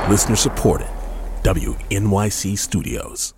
Listener supported. WNYC Studios.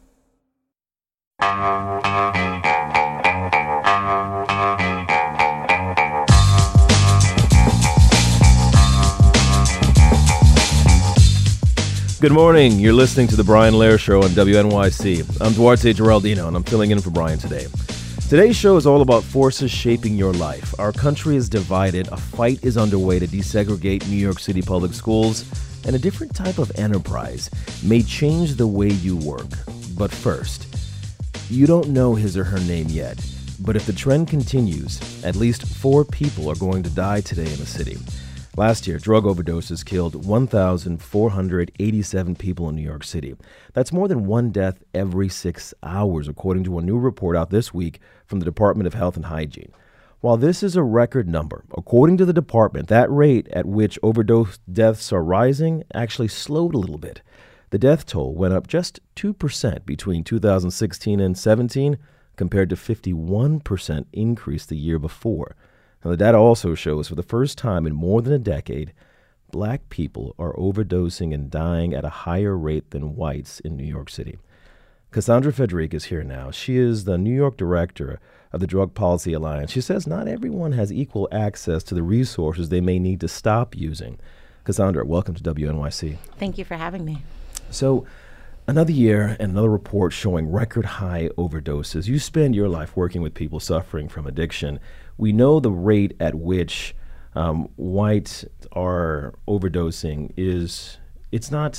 Good morning. You're listening to The Brian Lehrer Show on WNYC. I'm Duarte Geraldino, and I'm filling in for Brian today. Today's show is all about forces shaping your life. Our country is divided. A fight is underway to desegregate New York City public schools, and a different type of enterprise may change the way you work. But first, you don't know his or her name yet, but if the trend continues, at least 4 people are going to die today in the city. Last year, drug overdoses killed 1,487 people in New York City. That's more than 1 death every 6 hours, according to a new report out this week from the Department of Health and Hygiene. While this is a record number, according to the department, that rate at which overdose deaths are rising actually slowed a little bit. The death toll went up just 2% between 2016 and 17, compared to 51% increase the year before. Now, the data also shows for the first time in more than a decade, black people are overdosing and dying at a higher rate than whites in New York City. Cassandra Frederick is here now. She is the New York director of the Drug Policy Alliance. She says not everyone has equal access to the resources they may need to stop using. Cassandra, welcome to WNYC. Thank you for having me. So, another year and another report showing record high overdoses. You spend your life working with people suffering from addiction. We know the rate at which whites are overdosing it's not,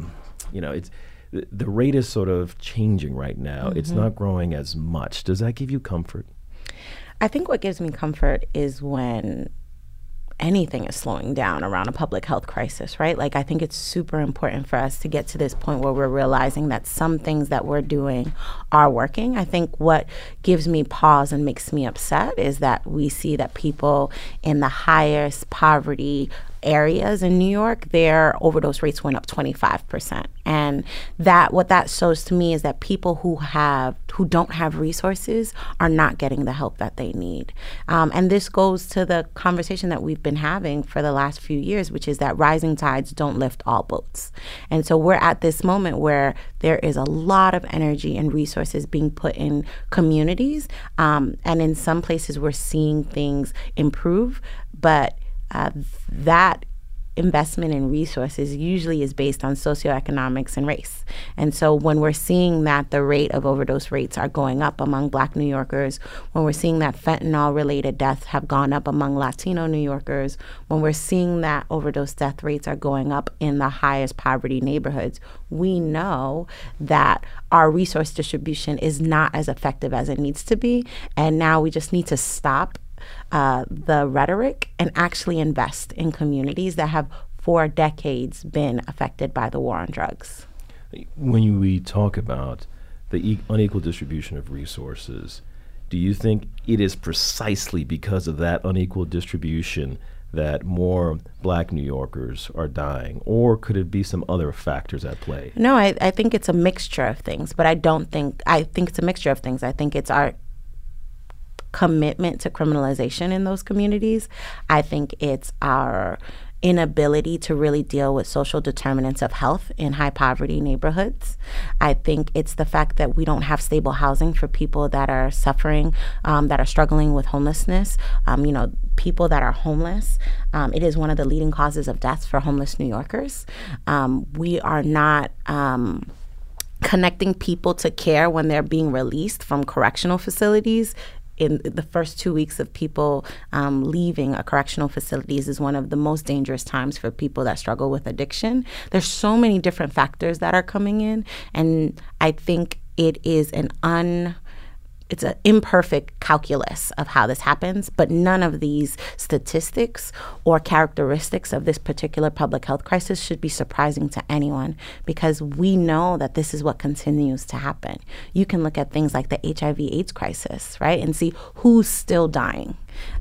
the rate is sort of changing right now. Mm-hmm. It's not growing as much. Does that give you comfort? I think what gives me comfort is when anything is slowing down around a public health crisis, right? Like, I think it's super important for us to get to this point where we're realizing that some things that we're doing are working. I think what gives me pause and makes me upset is that we see that people in the highest poverty areas in New York, their overdose rates went up 25%. And what that shows to me is that people who don't have resources are not getting the help that they need. And this goes to the conversation that we've been having for the last few years, which is that rising tides don't lift all boats. And so we're at this moment where there is a lot of energy and resources being put in communities. And in some places we're seeing things improve, but that investment in resources usually is based on socioeconomics and race. And so when we're seeing that the rate of overdose rates are going up among Black New Yorkers, when we're seeing that fentanyl-related deaths have gone up among Latino New Yorkers, when we're seeing that overdose death rates are going up in the highest poverty neighborhoods, we know that our resource distribution is not as effective as it needs to be. And now we just need to stop the rhetoric and actually invest in communities that have for decades been affected by the war on drugs. When we talk about the unequal distribution of resources, do you think it is precisely because of that unequal distribution that more Black New Yorkers are dying, or could it be some other factors at play? No, I think it's a mixture of things, but I think it's a mixture of things. I think it's our commitment to criminalization in those communities. I think it's our inability to really deal with social determinants of health in high poverty neighborhoods. I think it's the fact that we don't have stable housing for people that are suffering, that are struggling with homelessness. People that are homeless. It is one of the leading causes of deaths for homeless New Yorkers. We are not connecting people to care when they're being released from correctional facilities. In the first 2 weeks of people leaving a correctional facilities is one of the most dangerous times for people that struggle with addiction. There's so many different factors that are coming in, and I think it is it's an imperfect calculus of how this happens, but none of these statistics or characteristics of this particular public health crisis should be surprising to anyone, because we know that this is what continues to happen. You can look at things like the HIV/AIDS crisis, right, and see who's still dying.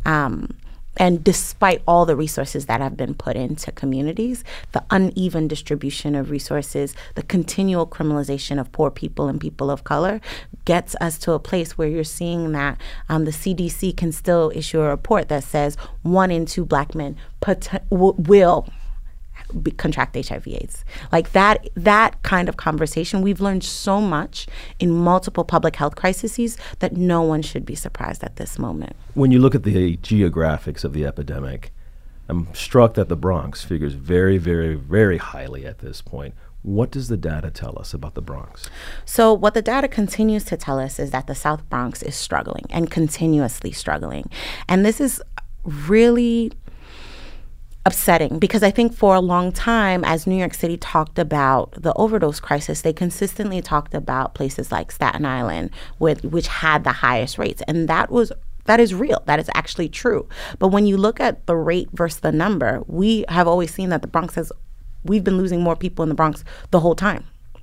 And despite all the resources that have been put into communities, the uneven distribution of resources, the continual criminalization of poor people and people of color gets us to a place where you're seeing that the CDC can still issue a report that says 1 in 2 Black men will contract HIV/AIDS. Like that kind of conversation, we've learned so much in multiple public health crises that no one should be surprised at this moment. When you look at the geographics of the epidemic, I'm struck that the Bronx figures very, very, very highly at this point. What does the data tell us about the Bronx? So what the data continues to tell us is that the South Bronx is struggling and continuously struggling. And this is really upsetting because I think for a long time, as New York City talked about the overdose crisis, they consistently talked about places like Staten Island, which had the highest rates. And that is real. That is actually true. But when you look at the rate versus the number, we have always seen that we've been losing more people in the Bronx the whole time.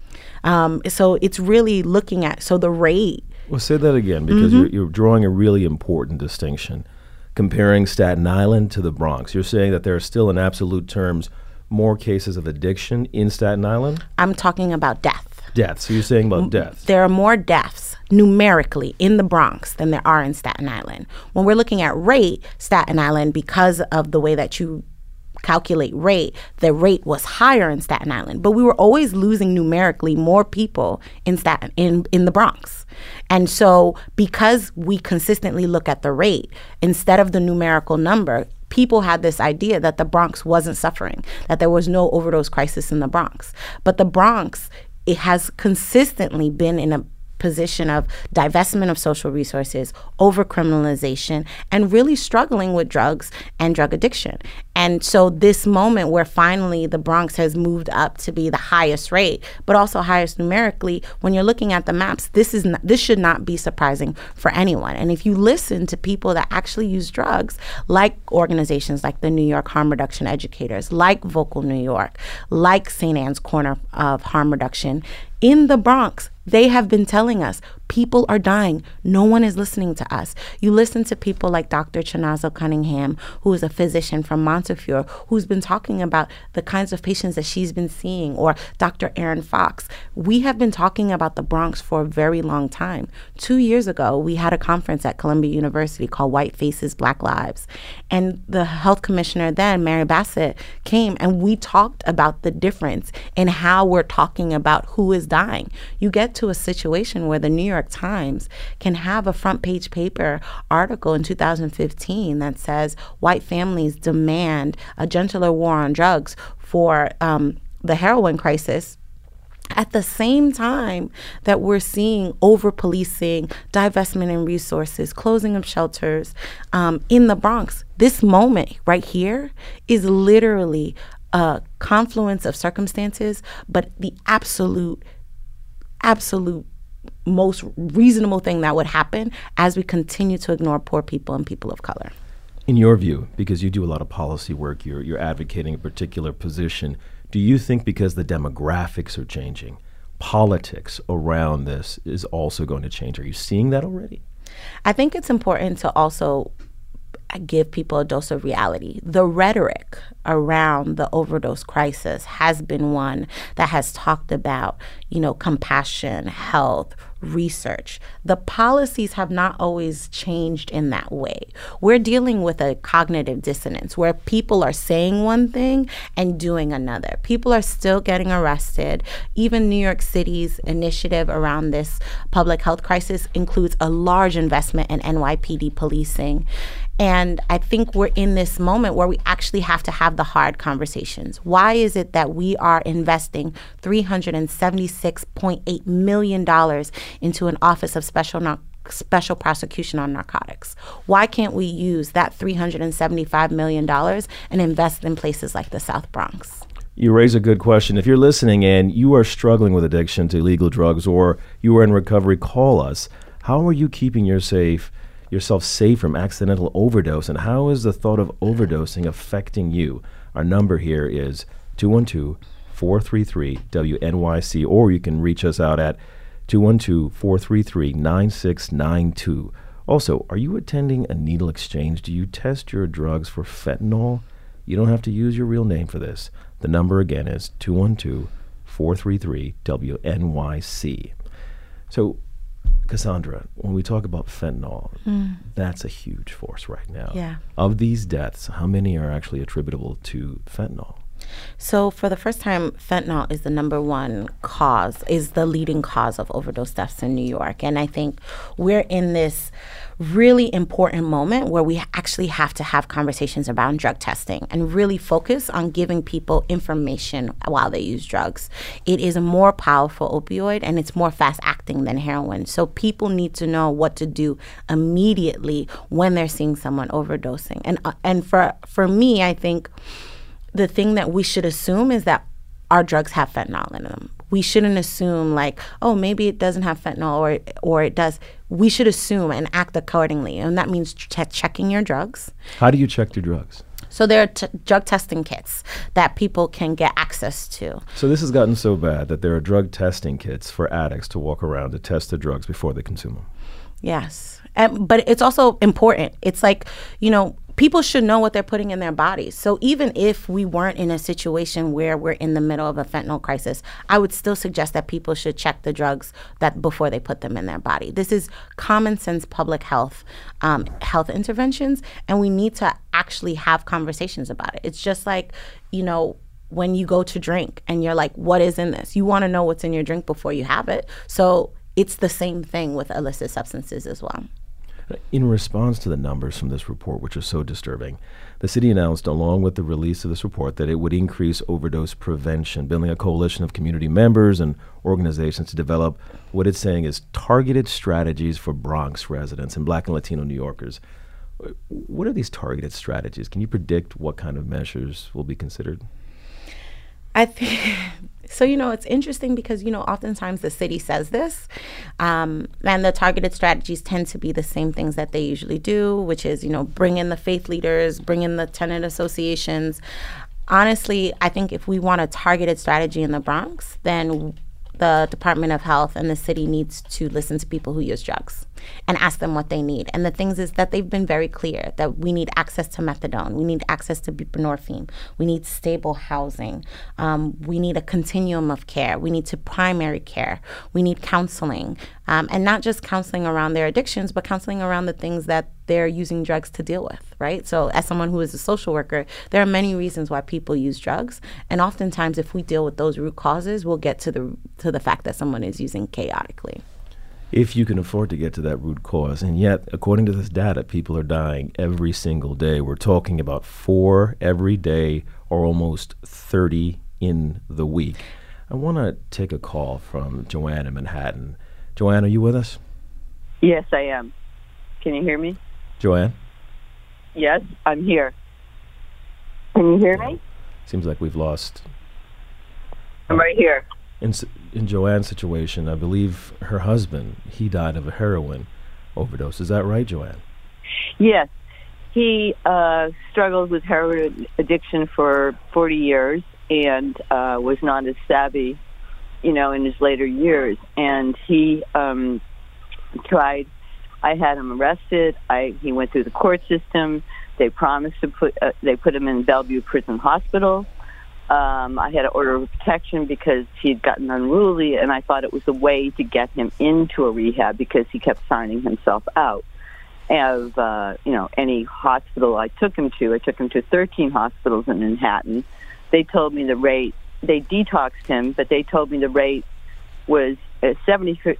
So it's really looking at, the rate. Well, say that again, because you're drawing a really important distinction. Comparing Staten Island to the Bronx, you're saying that there are still, in absolute terms, more cases of addiction in Staten Island? I'm talking about death. Death. So you're saying about deaths. There are more deaths numerically in the Bronx than there are in Staten Island. When we're looking at rate, Staten Island, because of the way that you calculate rate, the rate was higher in Staten Island, but we were always losing numerically more people in the Bronx. And so because we consistently look at the rate instead of the numerical number, people had this idea that the Bronx wasn't suffering, that there was no overdose crisis in the Bronx. But the Bronx, it has consistently been in a position of divestment of social resources, over-criminalization, and really struggling with drugs and drug addiction. And so this moment where finally the Bronx has moved up to be the highest rate, but also highest numerically, when you're looking at the maps, this should not be surprising for anyone. And if you listen to people that actually use drugs, like organizations like the New York Harm Reduction Educators, like Vocal New York, like St. Anne's Corner of Harm Reduction, in the Bronx, they have been telling us people are dying. No one is listening to us. You listen to people like Dr. Chinazo Cunningham, who is a physician from Montefiore, who's been talking about the kinds of patients that she's been seeing, or Dr. Erin Fox. We have been talking about the Bronx for a very long time. 2 years ago, we had a conference at Columbia University called White Faces, Black Lives. And the health commissioner then, Mary Bassett, came and we talked about the difference in how we're talking about who is dying. You get to a situation where the New York Times can have a front page paper article in 2015 that says white families demand a gentler war on drugs for the heroin crisis, at the same time that we're seeing over-policing, divestment in resources, closing of shelters in the Bronx. This moment right here is literally a confluence of circumstances, but the absolute most reasonable thing that would happen as we continue to ignore poor people and people of color. In your view, because you do a lot of policy work, you're advocating a particular position, do you think because the demographics are changing, politics around this is also going to change? Are you seeing that already? I think it's important to also give people a dose of reality. The rhetoric around the overdose crisis has been one that has talked about, compassion, health, research. The policies have not always changed in that way. We're dealing with a cognitive dissonance where people are saying one thing and doing another. People are still getting arrested. Even New York City's initiative around this public health crisis includes a large investment in NYPD policing. And I think we're in this moment where we actually have to have the hard conversations. Why is it that we are investing $376.8 million into an Office of Special Prosecution on Narcotics? Why can't we use that $375 million and invest in places like the South Bronx? You raise a good question. If you're listening and you are struggling with addiction to illegal drugs or you are in recovery, call us. How are you keeping yourself safe from accidental overdose, and how is the thought of overdosing affecting you? Our number here is 212-433-WNYC, or you can reach us out at 212-433-9692. Also, are you attending a needle exchange? Do you test your drugs for fentanyl? You don't have to use your real name for this. The number again is 212-433-WNYC. So, Cassandra, when we talk about fentanyl, that's a huge force right now. Yeah. Of these deaths, how many are actually attributable to fentanyl? So for the first time, fentanyl is the number one cause, is the leading cause of overdose deaths in New York. And I think we're in this really important moment where we actually have to have conversations around drug testing and really focus on giving people information while they use drugs. It is a more powerful opioid and it's more fast acting than heroin. So people need to know what to do immediately when they're seeing someone overdosing. And for me, I think the thing that we should assume is that our drugs have fentanyl in them. We shouldn't assume like, oh, maybe it doesn't have fentanyl or it does. We should assume and act accordingly. And that means checking your drugs. How do you check your drugs? So there are drug testing kits that people can get access to. So this has gotten so bad that there are drug testing kits for addicts to walk around to test the drugs before they consume them. Yes. But it's also important. It's like, people should know what they're putting in their bodies. So even if we weren't in a situation where we're in the middle of a fentanyl crisis, I would still suggest that people should check the drugs that before they put them in their body. This is common sense public health interventions, and we need to actually have conversations about it. It's just like, when you go to drink and you're like, what is in this? You want to know what's in your drink before you have it. So it's the same thing with illicit substances as well. In response to the numbers from this report, which are so disturbing, the city announced, along with the release of this report, that it would increase overdose prevention, building a coalition of community members and organizations to develop what it's saying is targeted strategies for Bronx residents and Black and Latino New Yorkers. What are these targeted strategies? Can you predict what kind of measures will be considered? I think so. It's interesting because oftentimes the city says this, and the targeted strategies tend to be the same things that they usually do, which is bring in the faith leaders, bring in the tenant associations. Honestly, I think if we want a targeted strategy in the Bronx, then the Department of Health and the city needs to listen to people who use drugs and ask them what they need. And the things is that they've been very clear that we need access to methadone, we need access to buprenorphine, we need stable housing, we need a continuum of care, we need to primary care, we need counseling, and not just counseling around their addictions, but counseling around the things that they're using drugs to deal with, right? So as someone who is a social worker, there are many reasons why people use drugs. And oftentimes, if we deal with those root causes, we'll get to the fact that someone is using chaotically. If you can afford to get to that root cause, and yet, according to this data, people are dying every single day. We're talking about 4 every day or almost 30 in the week. I want to take a call from Joanne in Manhattan. Joanne, are you with us? Yes, I am. Can you hear me? Joanne? Yes, I'm here. Can you hear me? Seems like we've lost. I'm right here. In Joanne's situation, I believe her husband, he died of a heroin overdose. Is that right, Joanne? Yes. He struggled with heroin addiction for 40 years and was not as savvy, in his later years. And he tried. I had him arrested. He went through the court system. They promised to put him in Bellevue Prison Hospital. I had an order of protection because he had gotten unruly, and I thought it was a way to get him into a rehab because he kept signing himself out of, any hospital I took him to. I took him to 13 hospitals in Manhattan. They told me the rate. They detoxed him, but they told me the rate was a 70%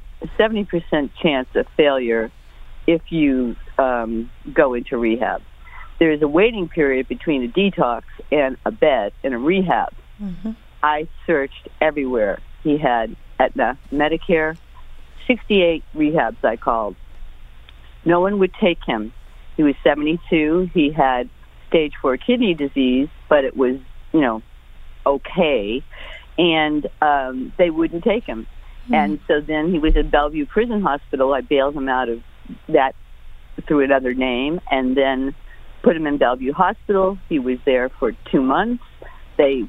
chance of failure if you go into rehab. There is a waiting period between a detox and a bed in a rehab. Mm-hmm. I searched everywhere. He had Aetna, Medicare, 68 rehabs I called. No one would take him. He was 72. He had stage 4 kidney disease, but it was, okay. And they wouldn't take him. Mm-hmm. And so then he was at Bellevue Prison Hospital. I bailed him out of that through another name and then put him in Bellevue Hospital. He was there for 2 months. The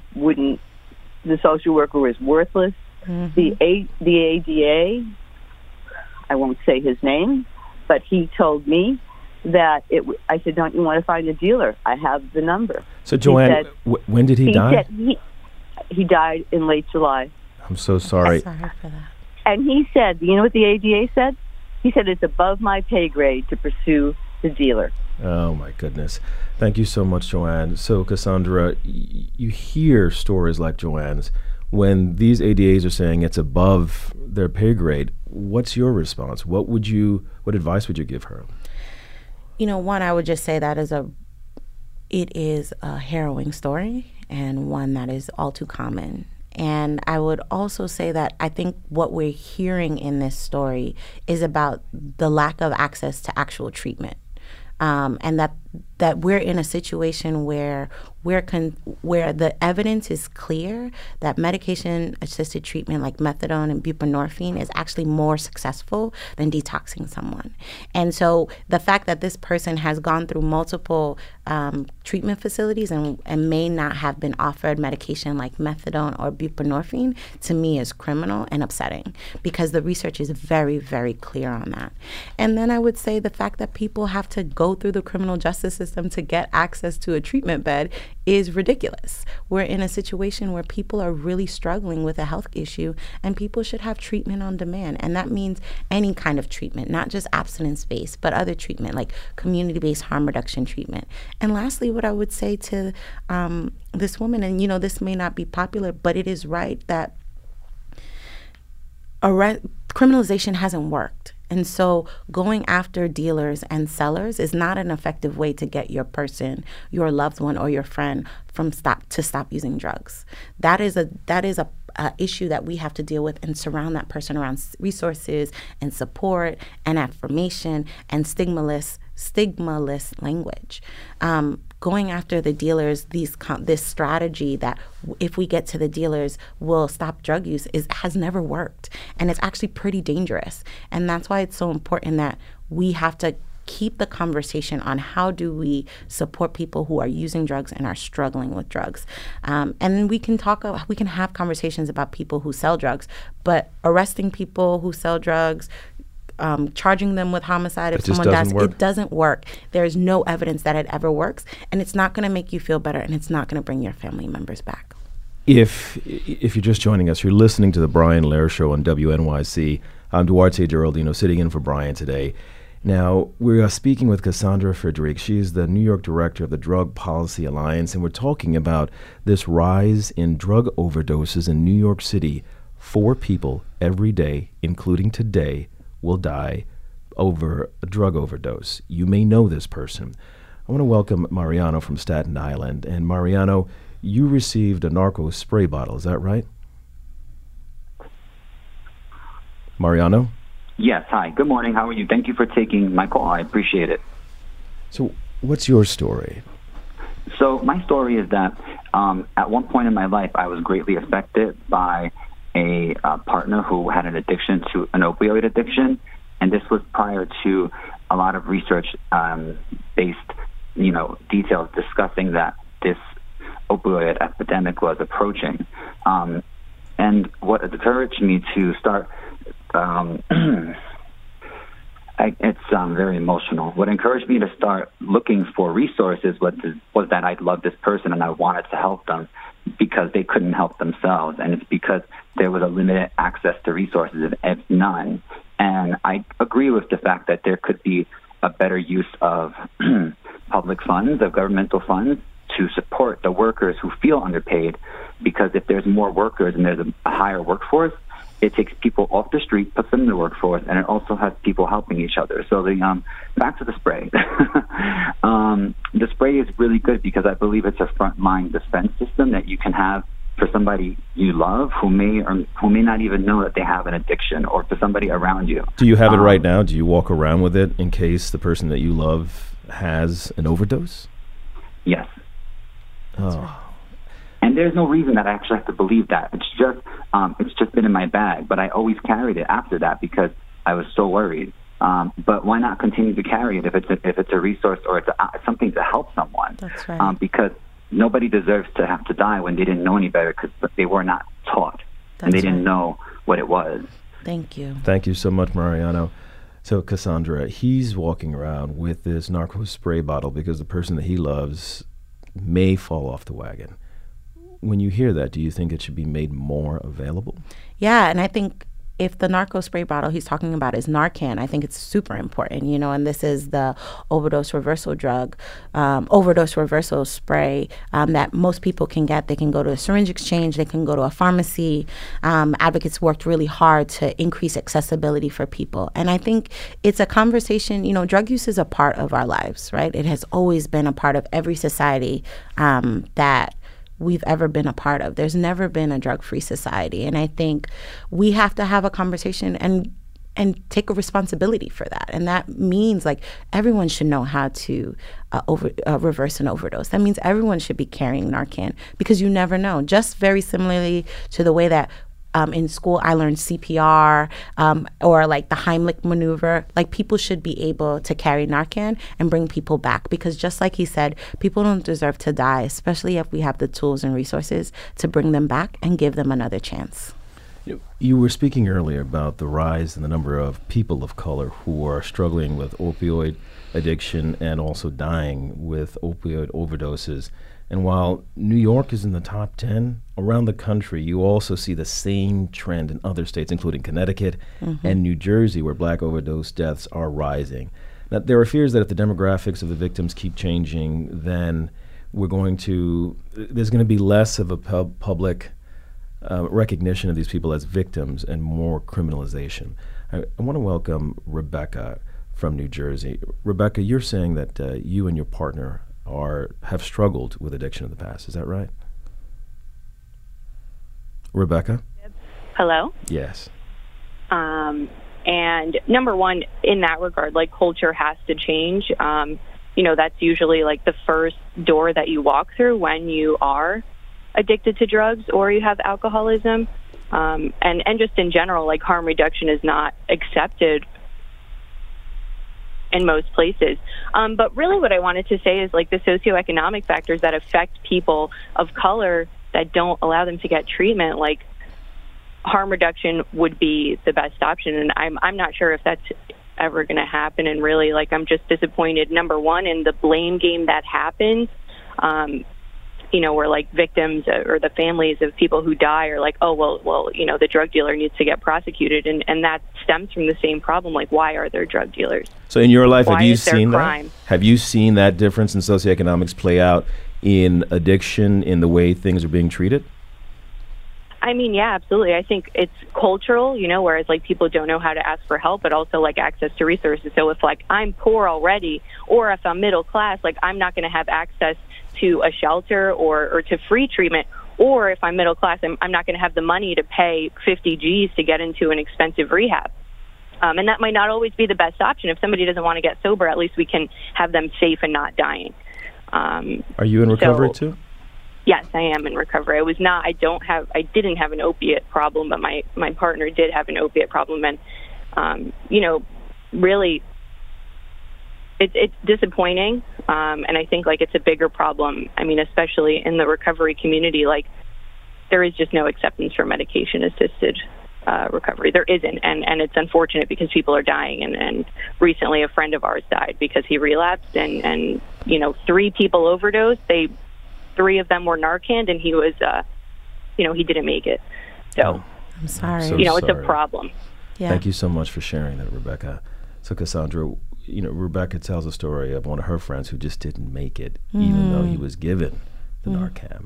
social worker was worthless. Mm-hmm. The ADA, I won't say his name, but he told me that I said, don't you want to find a dealer? I have the number. So Joanne, when did he die? He died in late July. I'm so sorry. Sorry for that. And he said, you know what the ADA said? He said, it's above my pay grade to pursue the dealer. Oh, my goodness. Thank you so much, Joanne. So, Cassandra, you hear stories like Joanne's. When these ADAs are saying it's above their pay grade, what's your response? What advice would you give her? One, I would just say that it is a harrowing story, and one that is all too common. And I would also say that I think what we're hearing in this story is about the lack of access to actual treatment. And that we're in a situation where where the evidence is clear that medication-assisted treatment like methadone and buprenorphine is actually more successful than detoxing someone. And so the fact that this person has gone through multiple treatment facilities and may not have been offered medication like methadone or buprenorphine, to me is criminal and upsetting, because the research is very, very clear on that. And then I would say the fact that people have to go through the criminal justice system to get access to a treatment bed is ridiculous. We're in a situation where people are really struggling with a health issue, and people should have treatment on demand. And that means any kind of treatment, not just abstinence-based, but other treatment like community-based harm reduction treatment. And lastly, what I would say to this woman, and this may not be popular, but it is right, that criminalization hasn't worked. And so going after dealers and sellers is not an effective way to get your person, your loved one, or your friend to stop using drugs. That is a issue that we have to deal with and surround that person around resources and support and affirmation and stigmaless language. Going after the dealers, this strategy that if we get to the dealers, we'll stop drug use has never worked. And it's actually pretty dangerous. And that's why it's so important that we have to keep the conversation on how do we support people who are using drugs and are struggling with drugs. And we can have conversations about people who sell drugs, but arresting people who sell drugs, charging them with homicide if someone dies, it doesn't work. There's no evidence that it ever works, and it's not going to make you feel better, and it's not going to bring your family members back. If you're just joining us, you're listening to the Brian Lehrer Show on WNYC. I'm Duarte Geraldino, sitting in for Brian today. Now, we are speaking with Cassandra Friedrich. She is the New York director of the Drug Policy Alliance, and we're talking about this rise in drug overdoses in New York City. 4 people every day, including today, will die over a drug overdose. You may know this person. I want to welcome Mariano from Staten Island. And Mariano, you received a narco spray bottle, is that right? Mariano? Yes, hi. Good morning. How are you? Thank you for taking my call. I appreciate it. So what's your story? So my story is that at one point in my life, I was greatly affected by a partner who had an addiction to an opioid addiction, and this was prior to a lot of research based, details discussing that this opioid epidemic was approaching. And what encouraged me to start, it's very emotional. What encouraged me to start looking for resources was that I loved this person and I wanted to help them because they couldn't help themselves. And it's because there was a limited access to resources, if none. And I agree with the fact that there could be a better use of public funds, of governmental funds, to support the workers who feel underpaid, because if there's more workers and there's a higher workforce, it takes people off the street, puts them in the workforce, and it also has people helping each other. So back to the spray. The spray is really good because I believe it's a frontline defense system that you can have for somebody you love who may not even know that they have an addiction, or for somebody around you. Do you have it right now? Do you walk around with it in case the person that you love has an overdose? Yes. Oh. And there's no reason that I actually have to believe that. It's just been in my bag, but I always carried it after that because I was so worried. But why not continue to carry it if it's a resource or it's something to help someone? That's right. Because nobody deserves to have to die when they didn't know any better because they were not taught and they didn't know what it was. Thank you. Thank you so much, Mariano. So, Cassandra, he's walking around with this narco spray bottle because the person that he loves may fall off the wagon. When you hear that, do you think it should be made more available? Yeah, and I think if the narco spray bottle he's talking about is Narcan, I think it's super important, and this is the overdose reversal drug, overdose reversal spray that most people can get. They can go to a syringe exchange, they can go to a pharmacy. Advocates worked really hard to increase accessibility for people. And I think it's a conversation, drug use is a part of our lives, right? It has always been a part of every society that we've ever been a part of. There's never been a drug-free society. And I think we have to have a conversation and take a responsibility for that. And that means everyone should know how to reverse an overdose. That means everyone should be carrying Narcan, because you never know. Just very similarly to the way that in school I learned CPR or the Heimlich maneuver, people should be able to carry Narcan and bring people back, because just like he said, people don't deserve to die, especially if we have the tools and resources to bring them back and give them another chance. You were speaking earlier about the rise in the number of people of color who are struggling with opioid addiction and also dying with opioid overdoses. And while New York is in the top 10, around the country, you also see the same trend in other states, including Connecticut and New Jersey, where black overdose deaths are rising. Now, there are fears that if the demographics of the victims keep changing, then there's going to be less of a public recognition of these people as victims and more criminalization. I want to welcome Rebecca from New Jersey. Rebecca, you're saying that you and your partner have struggled with addiction in the past. Is that right? Rebecca? Hello? Yes. And number one, in that regard, culture has to change. That's usually the first door that you walk through when you are addicted to drugs or you have alcoholism. And just in general, harm reduction is not accepted in most places. But really what I wanted to say is the socioeconomic factors that affect people of color that don't allow them to get treatment, harm reduction would be the best option. And I'm not sure if that's ever going to happen. And really, I'm just disappointed, number one, in the blame game that happens, where victims or the families of people who die are well, the drug dealer needs to get prosecuted. And that stems from the same problem. Why are there drug dealers? So in your life, Why have you is there seen crime? that? Have you seen that difference in socioeconomics play out in addiction, in the way things are being treated? I mean, yeah, absolutely. I think it's cultural, whereas people don't know how to ask for help, but also access to resources. So if I'm poor already, or if I'm middle class, I'm not going to have access to a shelter or to free treatment. Or if I'm middle class, I'm not going to have the money to pay 50 G's to get into an expensive rehab. And that might not always be the best option. If somebody doesn't want to get sober, at least we can have them safe and not dying. Are you in recovery too? Yes, I am in recovery. I didn't have an opiate problem, but my partner did have an opiate problem. And, really, it's disappointing. And I think it's a bigger problem. I mean, especially in the recovery community, there is just no acceptance for medication-assisted recovery. There isn't. And it's unfortunate because people are dying. And recently a friend of ours died because he relapsed and 3 people overdosed. 3 of them were Narcan, and he was, he didn't make it. So, I'm sorry. It's a problem. Yeah. Thank you so much for sharing that, Rebecca. So, Cassandra, Rebecca tells a story of one of her friends who just didn't make it, even though he was given the Narcan.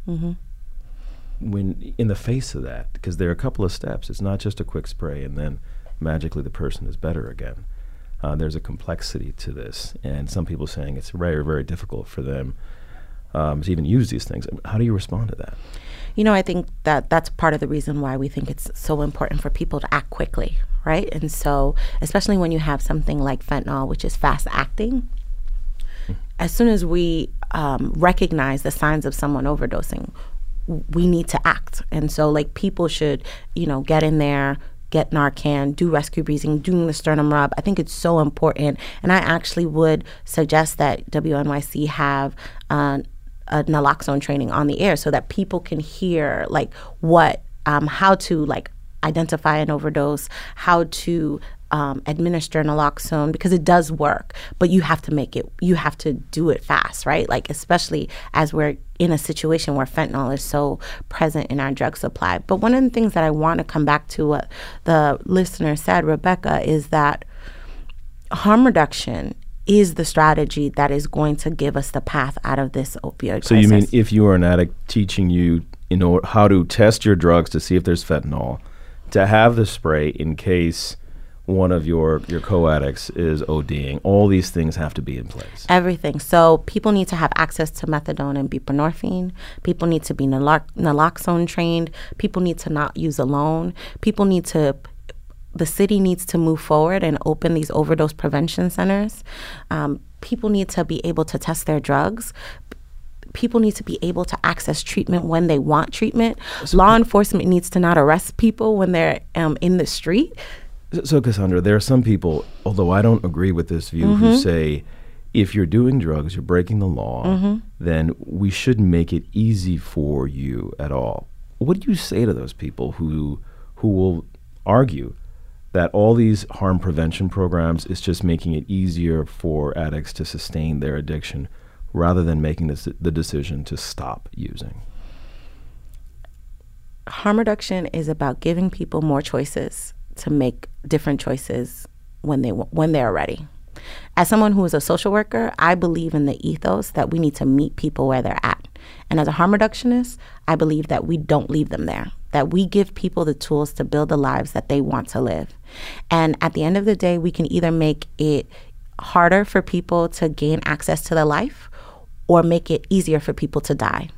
When in the face of that, because there are a couple of steps, it's not just a quick spray and then magically the person is better again. There's a complexity to this, and some people saying it's very, very difficult for them to even use these things. How do you respond to that? I think that's part of the reason why we think it's so important for people to act quickly, right? And so, especially when you have something like fentanyl, which is fast acting, as soon as we recognize the signs of someone overdosing, we need to act. And so, people should, get in there, get Narcan, do rescue breathing, doing the sternum rub. I think it's so important. And I actually would suggest that WNYC have a naloxone training on the air so that people can hear how to identify an overdose, how to administer naloxone because it does work, but you have to do it fast, right? Like, especially as we're in a situation where fentanyl is so present in our drug supply. But one of the things that I want to come back to what the listener said, Rebecca, is that harm reduction is the strategy that is going to give us the path out of this opioid crisis. So you mean if you are an addict, teaching you how to test your drugs to see if there's fentanyl, to have the spray in case one of your co-addicts is ODing, all these things have to be in place. Everything. So people need to have access to methadone and buprenorphine. People need to be naloxone trained. People need to not use alone. The city needs to move forward and open these overdose prevention centers. People need to be able to test their drugs. People need to be able to access treatment when they want treatment. Law enforcement needs to not arrest people when they're in the street. So, Cassandra, there are some people, although I don't agree with this view, who say if you're doing drugs, you're breaking the law, then we shouldn't make it easy for you at all. What do you say to those people who will argue that all these harm prevention programs is just making it easier for addicts to sustain their addiction rather than making the decision to stop using? Harm reduction is about giving people more choices to make different choices when they're ready. As someone who is a social worker, I believe in the ethos that we need to meet people where they're at. And as a harm reductionist, I believe that we don't leave them there, that we give people the tools to build the lives that they want to live. And at the end of the day, we can either make it harder for people to gain access to their life or make it easier for people to die.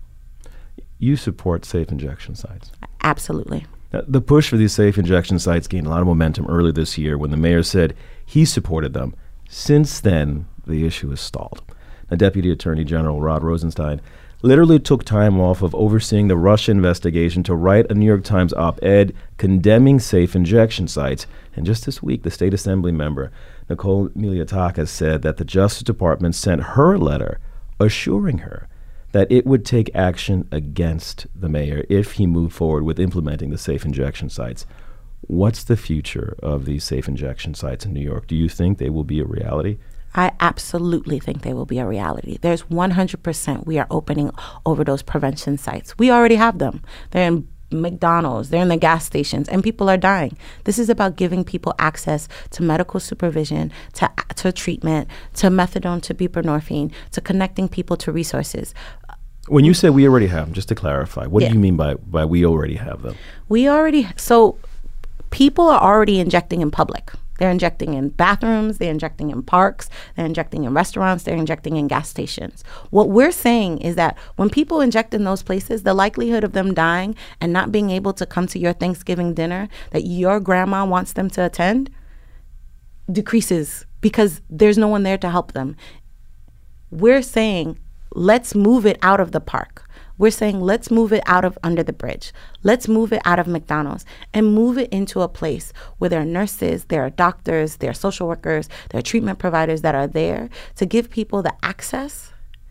You support safe injection sites. Absolutely. Now, the push for these safe injection sites gained a lot of momentum earlier this year when the mayor said he supported them. Since then, the issue has stalled. Now, Deputy Attorney General Rod Rosenstein literally took time off of overseeing the Russia investigation to write a New York Times op-ed condemning safe injection sites. And just this week, the State Assembly member, Nicole Malliotakis, said that the Justice Department sent her a letter assuring her that it would take action against the mayor if he moved forward with implementing the safe injection sites. What's the future of these safe injection sites in New York? Do you think they will be a reality? I absolutely think they will be a reality. There's 100% we are opening overdose prevention sites. We already have them. They're in McDonald's, they're in the gas stations, and people are dying. This is about giving people access to medical supervision, to treatment, to methadone, to buprenorphine, to connecting people to resources. When you say we already have them, just to clarify, what do you mean by we already have them? So people are already injecting in public. They're injecting in bathrooms, they're injecting in parks, they're injecting in restaurants, they're injecting in gas stations. What we're saying is that when people inject in those places, the likelihood of them dying and not being able to come to your Thanksgiving dinner that your grandma wants them to attend decreases because there's no one there to help them. We're saying, let's move it out of the park. We're saying, let's move it out of under the bridge. Let's move it out of McDonald's and move it into a place where there are nurses, there are doctors, there are social workers, there are treatment providers that are there to give people the access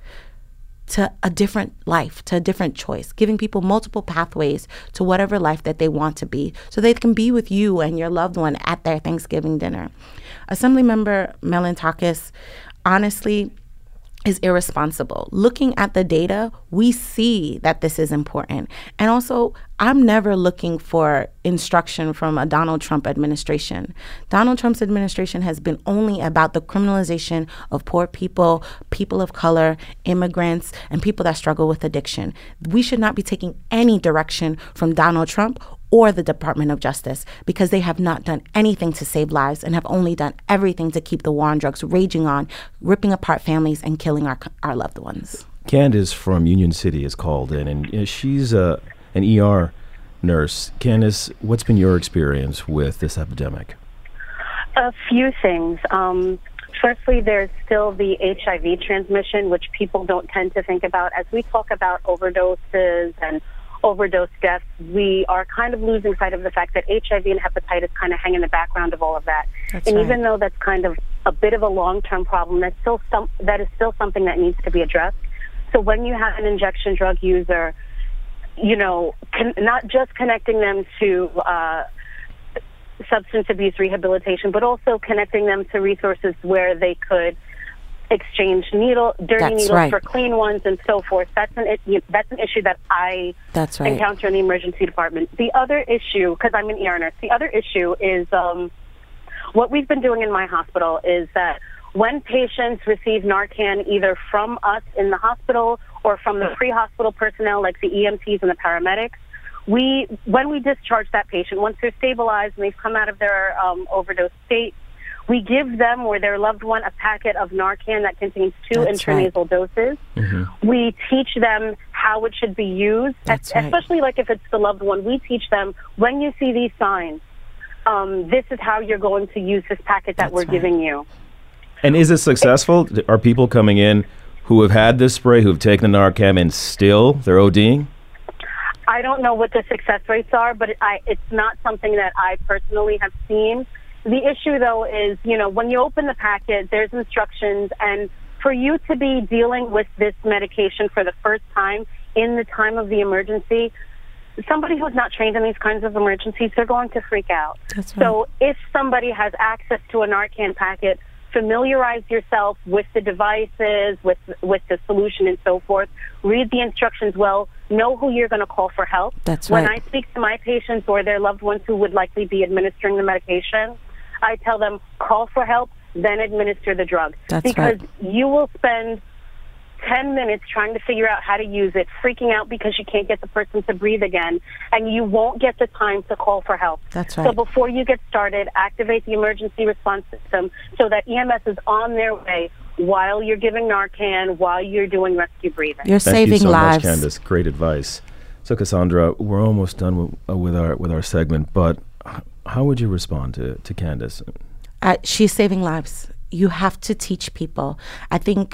to a different life, to a different choice, giving people multiple pathways to whatever life that they want to be so they can be with you and your loved one at their Thanksgiving dinner. Assemblymember Malliotakis, honestly, is irresponsible. Looking at the data, we see that this is important. And also, I'm never looking for instruction from a Donald Trump administration. Donald Trump's administration has been only about the criminalization of poor people, people of color, immigrants, and people that struggle with addiction. We should not be taking any direction from Donald Trump or the Department of Justice because they have not done anything to save lives and have only done everything to keep the war on drugs raging on, ripping apart families and killing our loved ones. Candace from Union City is called in, and she's an ER nurse. Candace, what's been your experience with this epidemic? A few things. Firstly, there's still the HIV transmission, which people don't tend to think about. As we talk about overdoses and overdose deaths, we are kind of losing sight of the fact that HIV and hepatitis kind of hang in the background of all of that. That's and right. Even though that's kind of a bit of a long-term problem, that is still something that needs to be addressed. So when you have an injection drug user, you know, not just connecting them to substance abuse rehabilitation, but also connecting them to resources where they could exchange dirty needles for clean ones and so forth. That's an issue that I encounter in the emergency department. The other issue, because I'm an ER nurse, the other issue is what we've been doing in my hospital is that when patients receive Narcan either from us in the hospital or from the pre-hospital personnel like the EMTs and the paramedics, when we discharge that patient, once they're stabilized and they've come out of their overdose state, we give them or their loved one a packet of Narcan that contains 2 intranasal doses. Mm-hmm. We teach them how it should be used, especially like if it's the loved one. We teach them, when you see these signs, this is how you're going to use this packet that we're giving you. And is it successful? Are people coming in who have had this spray, who've taken the Narcan and still they're ODing? I don't know what the success rates are, but it's not something that I personally have seen. The issue, though, is, when you open the packet, there's instructions, and for you to be dealing with this medication for the first time in the time of the emergency, somebody who's not trained in these kinds of emergencies, they're going to freak out. That's right. So if somebody has access to a Narcan packet, familiarize yourself with the devices, with the solution and so forth. Read the instructions well. Know who you're going to call for help. That's right. When I speak to my patients or their loved ones who would likely be administering the medication, I tell them, call for help, then administer the drug. Because you will spend 10 minutes trying to figure out how to use it, freaking out because you can't get the person to breathe again, and you won't get the time to call for help. That's right. So before you get started, activate the emergency response system so that EMS is on their way while you're giving Narcan, while you're doing rescue breathing. You're saving lives. Thank you so much, Candace. Great advice. So, Cassandra, we're almost done with our segment, but how would you respond to Candace? She's saving lives. You have to teach people. I think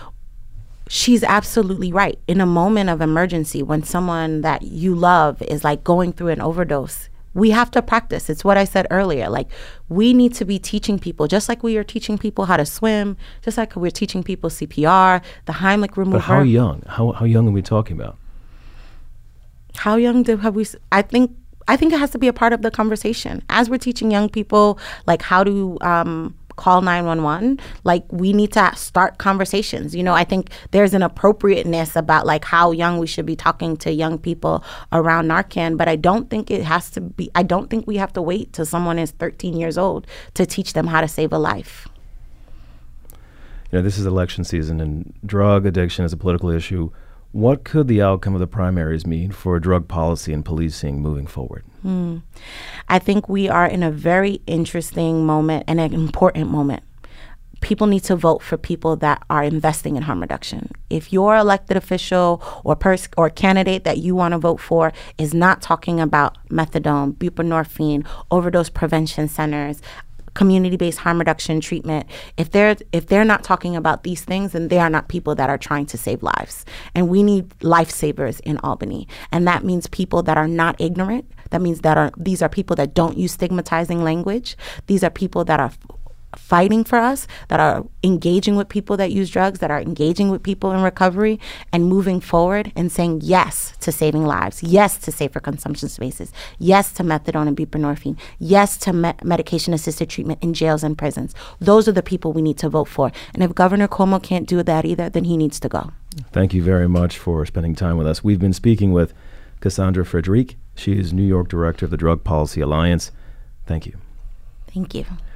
she's absolutely right. In a moment of emergency, when someone that you love is like going through an overdose, we have to practice. It's what I said earlier. Like, we need to be teaching people, just like we are teaching people how to swim, just like we're teaching people CPR, the Heimlich remover. But how young? How young are we talking about? How young have we? I think it has to be a part of the conversation. As we're teaching young people, like, how to call 911, like, we need to start conversations. I think there's an appropriateness about, like, how young we should be talking to young people around Narcan, but I don't think it has to be, I don't think we have to wait till someone is 13 years old to teach them how to save a life. This is election season, and drug addiction is a political issue. What could the outcome of the primaries mean for drug policy and policing moving forward? I think we are in a very interesting moment and an important moment. People need to vote for people that are investing in harm reduction. If your elected official or candidate that you want to vote for is not talking about methadone, buprenorphine, overdose prevention centers, community-based harm reduction treatment, if they're not talking about these things, then they are not people that are trying to save lives. And we need lifesavers in Albany. And that means people that are not ignorant. That means these are people that don't use stigmatizing language. These are people that are fighting for us, that are engaging with people that use drugs, that are engaging with people in recovery and moving forward and saying yes to saving lives, yes to safer consumption spaces, yes to methadone and buprenorphine, yes to medication-assisted treatment in jails and prisons. Those are the people we need to vote for. And if Governor Cuomo can't do that either, then he needs to go. Thank you very much for spending time with us. We've been speaking with Cassandra Frederique. She is New York Director of the Drug Policy Alliance. Thank you. Thank you.